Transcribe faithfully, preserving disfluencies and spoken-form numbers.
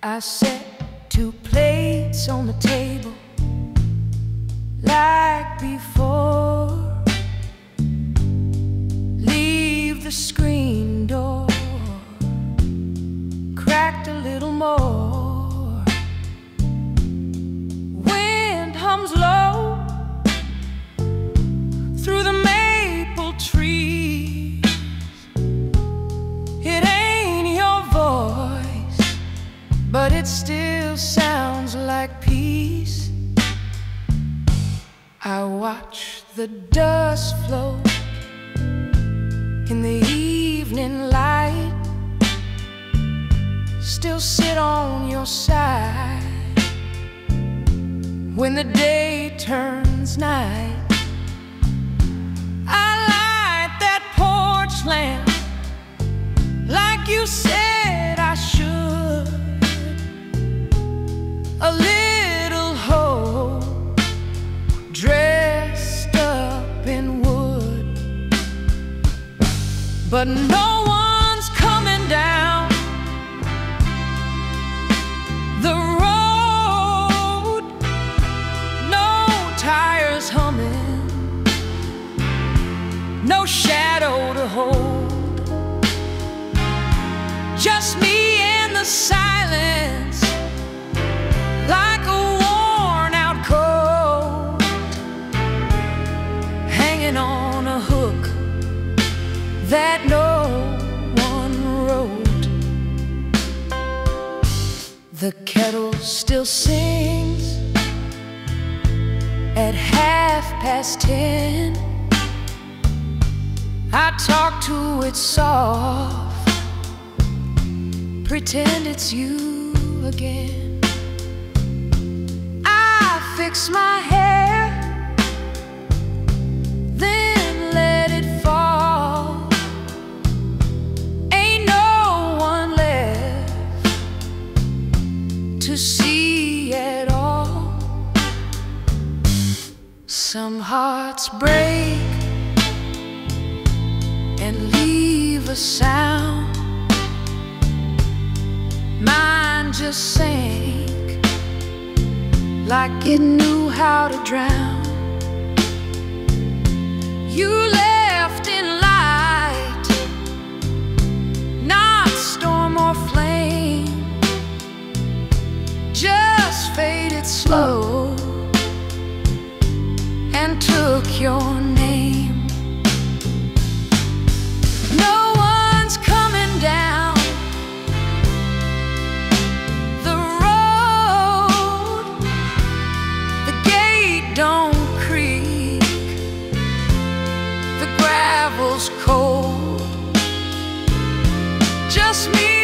I set two plates on the table like before. Leave the screen door cracked a little more. Wind hums low through the maple trees. It ain't your voice, but it still sounds like peace. I watch the dust float in the evening light, still sit on your side when the day turns night. I light that porch lamp like you said I should. A little hope dressed up in wood, but no one's coming down the road. No tires humming, no shadow to hold. Just me and the silence, like a worn out coat hanging on a hook that no one wrote. The kettle still sings at half past ten. I talk to it soft, pretend it's you again. I fix my hair, then let it fall. Ain't no one left to see at all. Some hearts break and leave a sound. Mine just sank like it knew how to drown. You left in light, not storm or flame, just faded slow and took your name. No one's coming down the road, the gate don't creak, the gravel's cold. Just me